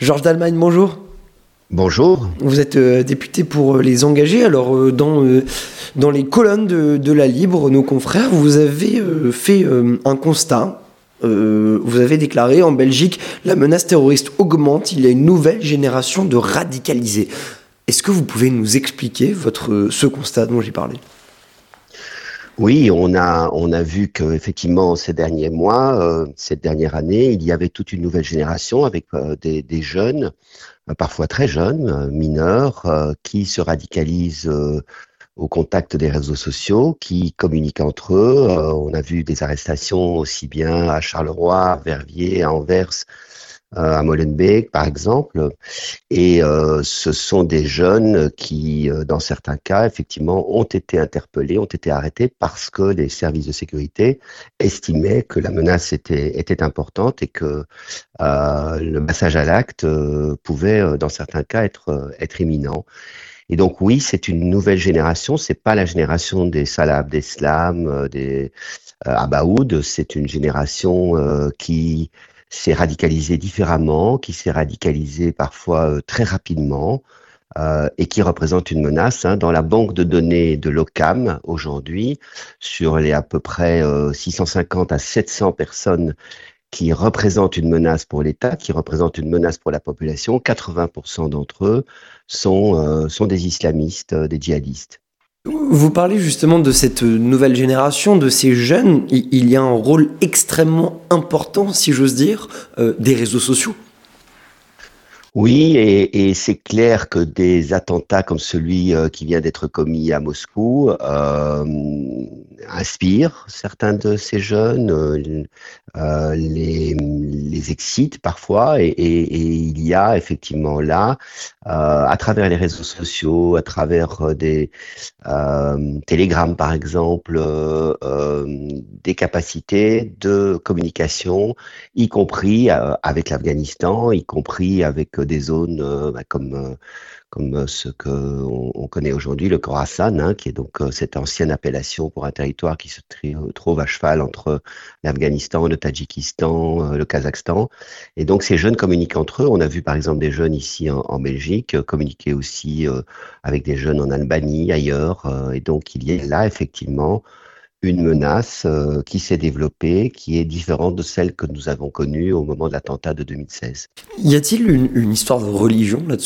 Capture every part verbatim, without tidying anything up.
Georges Dalmagne, bonjour. Bonjour. Vous êtes euh, député pour euh, les engagés. Alors, euh, dans, euh, dans les colonnes de, de La Libre, nos confrères, vous avez euh, fait euh, un constat. Euh, vous avez déclaré en Belgique, la menace terroriste augmente, il y a une nouvelle génération de radicalisés. Est-ce que vous pouvez nous expliquer votre, ce constat dont j'ai parlé ? Oui, on a, on a vu qu'effectivement, ces derniers mois, euh, cette dernière année, il y avait toute une nouvelle génération avec euh, des, des jeunes, euh, parfois très jeunes, euh, mineurs, euh, qui se radicalisent euh, au contact des réseaux sociaux, qui communiquent entre eux. Euh, on a vu des arrestations aussi bien à Charleroi, à Verviers, à Anvers, euh, à Molenbeek, par exemple. Et euh, ce sont des jeunes qui, euh, dans certains cas, effectivement, ont été interpellés, ont été arrêtés parce que les services de sécurité estimaient que la menace était, était importante et que euh, le passage à l'acte euh, pouvait, euh, dans certains cas, être, euh, être imminent. Et donc oui, c'est une nouvelle génération. C'est pas la génération des Salah Abdeslam, euh, des euh, Abaoud. C'est une génération euh, qui s'est radicalisée différemment, qui s'est radicalisée parfois euh, très rapidement euh, et qui représente une menace. Hein. Dans la banque de données de l'OCAM aujourd'hui, sur les à peu près euh, six cent cinquante à sept cents personnes qui représentent une menace pour l'État, qui représentent une menace pour la population, quatre-vingts pour cent d'entre eux sont, euh, sont des islamistes, euh, des djihadistes. Vous parlez justement de cette nouvelle génération, de ces jeunes. Il y a un rôle extrêmement important, si j'ose dire, euh, des réseaux sociaux. Oui, et, et c'est clair que des attentats comme celui euh, qui vient d'être commis à Moscou euh, inspirent certains de ces jeunes, euh, euh, les, les excitent parfois, et, et, et il y a effectivement là, euh, à travers les réseaux sociaux, à travers euh, des euh, Telegram par exemple, euh, euh, des capacités de communication, y compris euh, avec l'Afghanistan, y compris avec euh, des zones euh, bah, comme euh, comme euh, ce que on, on connaît aujourd'hui, le Khorasan, hein, qui est donc euh, cette ancienne appellation pour un territoire qui se tri- trouve à cheval entre l'Afghanistan, le Tadjikistan, euh, le Kazakhstan. Et donc ces jeunes communiquent entre eux. On a vu par exemple des jeunes ici en, en Belgique euh, communiquer aussi euh, avec des jeunes en Albanie, ailleurs. Euh, et donc il y a là effectivement une menace euh, qui s'est développée, qui est différente de celle que nous avons connue au moment de l'attentat de deux mille seize. Y a-t-il une, une histoire de religion là-dessous ?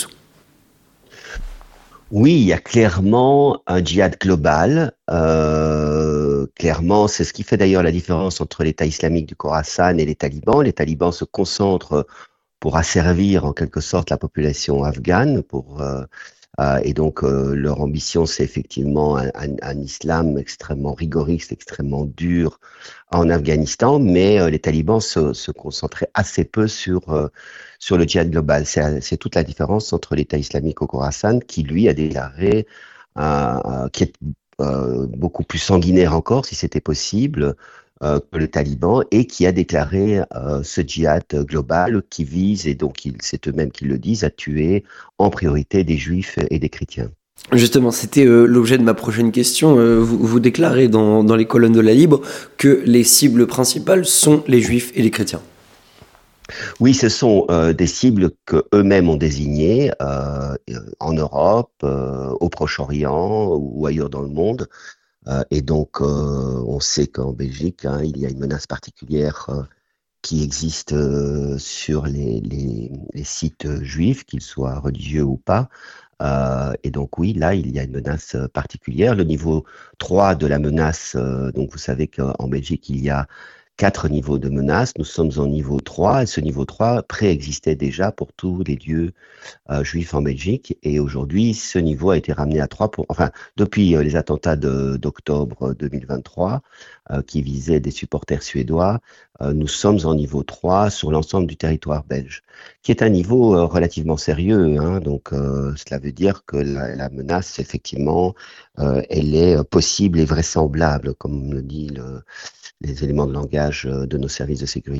Oui, il y a clairement un djihad global. Euh, clairement, c'est ce qui fait d'ailleurs la différence entre l'État islamique du Khorasan et les talibans. Les talibans se concentrent pour asservir en quelque sorte la population afghane, pour euh, euh, et donc euh, leur ambition, c'est effectivement un, un, un islam extrêmement rigoriste, extrêmement dur en Afghanistan, mais euh, les talibans se, se concentraient assez peu sur euh, sur le djihad global. C'est, c'est toute la différence entre l'État islamique au Khorasan, qui lui a déclaré, euh, euh, qui est euh, beaucoup plus sanguinaire encore, si c'était possible, euh, que le Taliban, et qui a déclaré euh, ce djihad global qui vise, et donc il, c'est eux-mêmes qui le disent, à tuer en priorité des juifs et des chrétiens. Justement, c'était euh, l'objet de ma prochaine question. Euh, vous, vous déclarez dans, dans les colonnes de La Libre que les cibles principales sont les juifs et les chrétiens. Oui, ce sont euh, des cibles que eux-mêmes ont désignées euh, en Europe, euh, au Proche-Orient ou ailleurs dans le monde. Euh, et donc, euh, on sait qu'en Belgique, hein, il y a une menace particulière euh, qui existe euh, sur les, les, les sites juifs, qu'ils soient religieux ou pas. Euh, et donc oui, là, il y a une menace particulière. Le niveau trois de la menace, euh, donc vous savez qu'en Belgique, il y a quatre niveaux de menace. Nous sommes en niveau trois, et ce niveau trois préexistait déjà pour tous les lieux euh, juifs en Belgique. Et aujourd'hui, ce niveau a été ramené à trois pour, enfin, depuis euh, les attentats de, d'octobre deux mille vingt-trois, euh, qui visaient des supporters suédois, euh, nous sommes en niveau trois sur l'ensemble du territoire belge, qui est un niveau euh, relativement sérieux. Hein, donc, euh, cela veut dire que la, la menace, effectivement, euh, elle est possible et vraisemblable, comme le dit le, les éléments de langage de nos services de sécurité.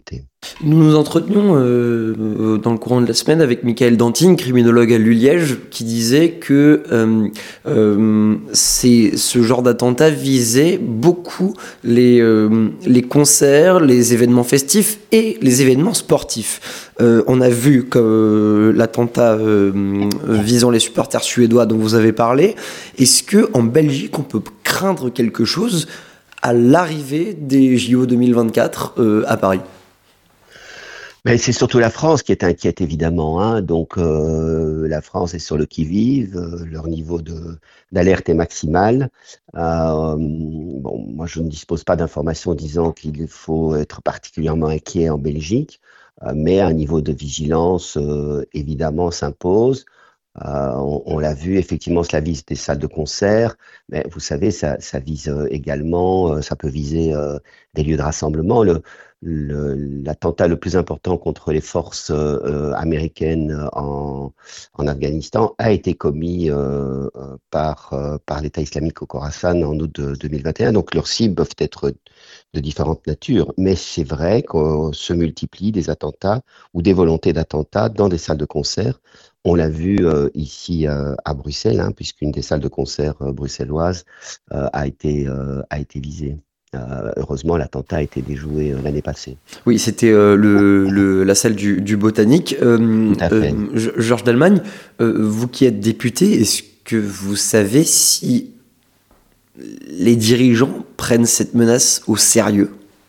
Nous nous entretenions euh, euh, dans le courant de la semaine avec Michael Dantine, criminologue à l'U Liège, qui disait que euh, euh, c'est, ce genre d'attentat visait beaucoup les, euh, les concerts, les événements festifs et les événements sportifs. Euh, on a vu que euh, l'attentat euh, visant les supporters suédois dont vous avez parlé. Est-ce qu'en Belgique, on peut craindre quelque chose à l'arrivée des J O deux mille vingt-quatre euh, à Paris ? Mais c'est surtout la France qui est inquiète, évidemment, hein. Donc, euh, la France est sur le qui-vive, euh, leur niveau de, d'alerte est maximal. Euh, bon, moi, je ne dispose pas d'informations disant qu'il faut être particulièrement inquiet en Belgique, euh, mais un niveau de vigilance, euh, évidemment, s'impose. Euh, on, on l'a vu, effectivement, cela vise des salles de concert, mais vous savez, ça, ça vise euh, également, euh, ça peut viser euh, des lieux de rassemblement. Le, le- l'attentat le plus important contre les forces euh, américaines en, en Afghanistan a été commis euh, euh, par, euh, par l'État islamique au Khorasan en août de deux mille vingt et un. Donc leurs cibles peuvent être de différentes natures, mais c'est vrai qu'on se multiplie des attentats ou des volontés d'attentats dans des salles de concert. On l'a vu euh, ici euh, à Bruxelles, hein, puisqu'une des salles de concert euh, bruxelloises euh, a été, euh, a été visée. Euh, heureusement, l'attentat a été déjoué euh, l'année passée. Oui, c'était euh, le, le- la salle du, du Botanique. Euh, Tout à euh, fait. G- Georges Dallemagne, euh, vous qui êtes député, est-ce que vous savez si les dirigeants prennent cette menace au sérieux ?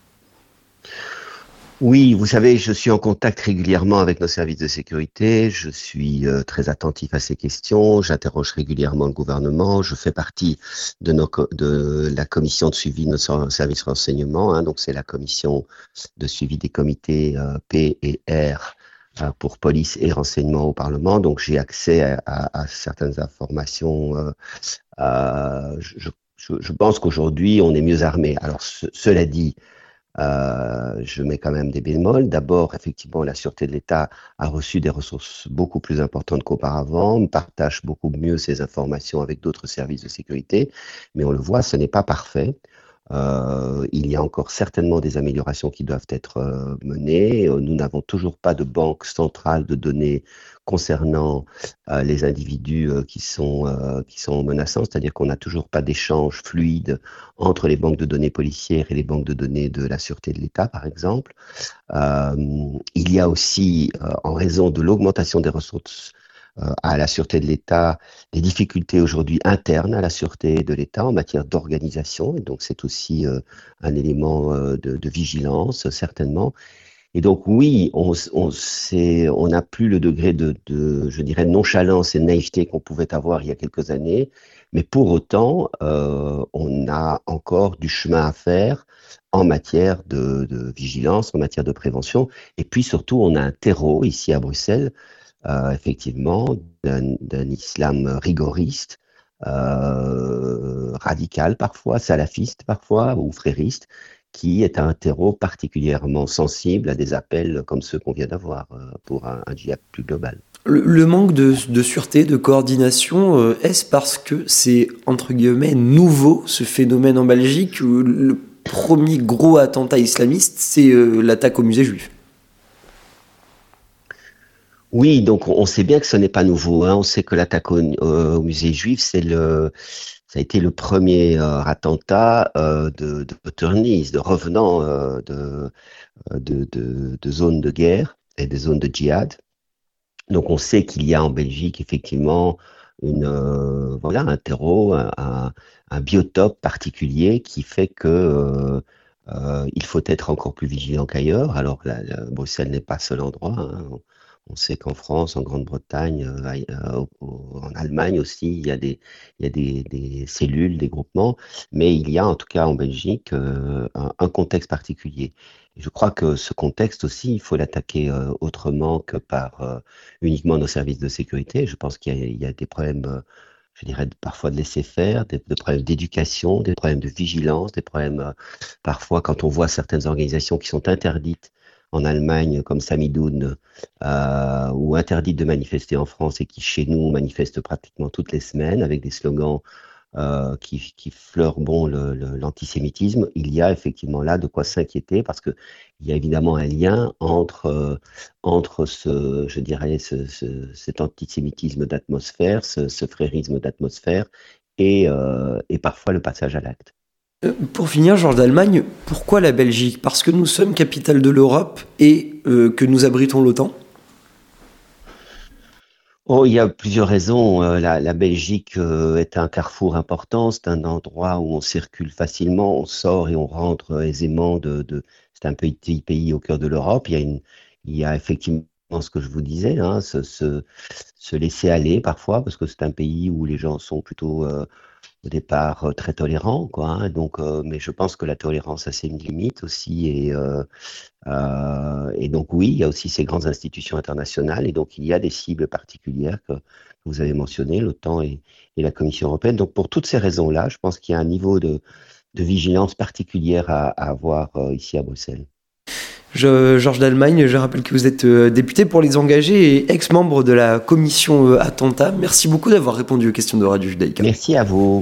Oui, vous savez, je suis en contact régulièrement avec nos services de sécurité, je suis euh, très attentif à ces questions, j'interroge régulièrement le gouvernement, je fais partie de, nos co- de la commission de suivi de nos ser- services de renseignement, hein, donc c'est la commission de suivi des comités euh, P et R euh, pour police et renseignement au Parlement, donc j'ai accès à, à- à certaines informations. Euh, euh, je, je- je pense qu'aujourd'hui on est mieux armé. Alors ce- cela dit, euh, je mets quand même des bémols. D'abord, effectivement, la sûreté de l'État a reçu des ressources beaucoup plus importantes qu'auparavant, on partage beaucoup mieux ces informations avec d'autres services de sécurité, mais on le voit, ce n'est pas parfait. Euh, il y a encore certainement des améliorations qui doivent être euh, menées. Euh, Nous n'avons toujours pas de banque centrale de données concernant euh, les individus euh, qui sont euh, qui sont menaçants, c'est-à-dire qu'on n'a toujours pas d'échange fluide entre les banques de données policières et les banques de données de la sûreté de l'État, par exemple. Euh, il y a aussi, euh, en raison de l'augmentation des ressources euh, à la sûreté de l'État, des difficultés aujourd'hui internes à la sûreté de l'État en matière d'organisation. Et donc, c'est aussi euh, un élément euh, de, de vigilance, certainement. Et donc oui, on, on, sait- on n'a plus le degré de, de, je dirais, nonchalance et de naïveté qu'on pouvait avoir il y a quelques années, mais pour autant, euh, on a encore du chemin à faire en matière de, de vigilance, en matière de prévention, et puis surtout, on a un terreau ici à Bruxelles, euh, effectivement, d'un d'un islam rigoriste, euh, radical parfois, salafiste parfois, ou frériste, qui est un terreau particulièrement sensible à des appels comme ceux qu'on vient d'avoir euh, pour un, un djihad plus global. Le, le manque de, de sûreté, de coordination, euh, est-ce parce que c'est, entre guillemets, nouveau, ce phénomène en Belgique, où le premier gros attentat islamiste, c'est euh, l'attaque au musée juif ? Oui, donc on sait bien que ce n'est pas nouveau, hein. On sait que l'attaque au, au musée juif, c'est le, ça a été le premier euh, attentat euh, de, de returnees, de revenants euh, de, de, de, de zones de guerre et des zones de djihad. Donc on sait qu'il y a en Belgique effectivement une, euh, voilà, un terreau, un, un- un biotope particulier qui fait que euh, euh, il faut être encore plus vigilant qu'ailleurs. Alors la- la- Bruxelles n'est pas seul endroit, hein. On, on sait qu'en France, en Grande-Bretagne, euh, aille- euh, au- au- en Allemagne aussi, il y a des, il y a des, des cellules, des groupements, mais il y a en tout cas en Belgique euh, un, un contexte particulier. Et je crois que ce contexte aussi, il faut l'attaquer euh, autrement que par euh, uniquement nos services de sécurité. Je pense qu'il y a, il y a des problèmes, euh, je dirais, de- parfois de laisser faire, des, des problèmes d'éducation, des problèmes de vigilance, des problèmes, euh, parfois, quand on voit certaines organisations qui sont interdites en Allemagne, comme Samidoun, euh, ou interdites de manifester en France et qui, chez nous, manifestent pratiquement toutes les semaines avec des slogans euh, qui, qui fleurent bon, le, le, l'antisémitisme, il y a effectivement là de quoi s'inquiéter parce que il y a évidemment un lien entre, euh, entre ce, je dirais, ce, ce, cet antisémitisme d'atmosphère, ce, ce frérisme d'atmosphère et, euh, et parfois le passage à l'acte. Euh, Pour finir, Georges d'Allemagne, pourquoi la Belgique? Parce que nous sommes capitale de l'Europe et euh, que nous abritons l'OTAN? Oh, il y a plusieurs raisons. Euh, La, la Belgique euh, est un carrefour important. C'est un endroit où on circule facilement, on sort et on rentre euh, aisément de, de... C'est un petit pays au cœur de l'Europe. Il y a une, il y a effectivement ce que je vous disais, hein, se, se, se laisser aller parfois, parce que c'est un pays où les gens sont plutôt euh, au départ euh, très tolérants, quoi. Hein. Donc, euh, mais je pense que la tolérance a ses limites aussi, et euh, euh, et donc oui, il y a aussi ces grandes institutions internationales, et donc il y a des cibles particulières que vous avez mentionnées, l'OTAN et, et la Commission européenne. Donc pour toutes ces raisons-là, je pense qu'il y a un niveau de, de vigilance particulière à, à avoir euh, ici à Bruxelles. Je, Georges d'Allemagne, je rappelle que vous êtes euh, député pour les engagés et ex-membre de la commission euh, Attentat. Merci beaucoup d'avoir répondu aux questions de Radio Judaïka. Merci à vous.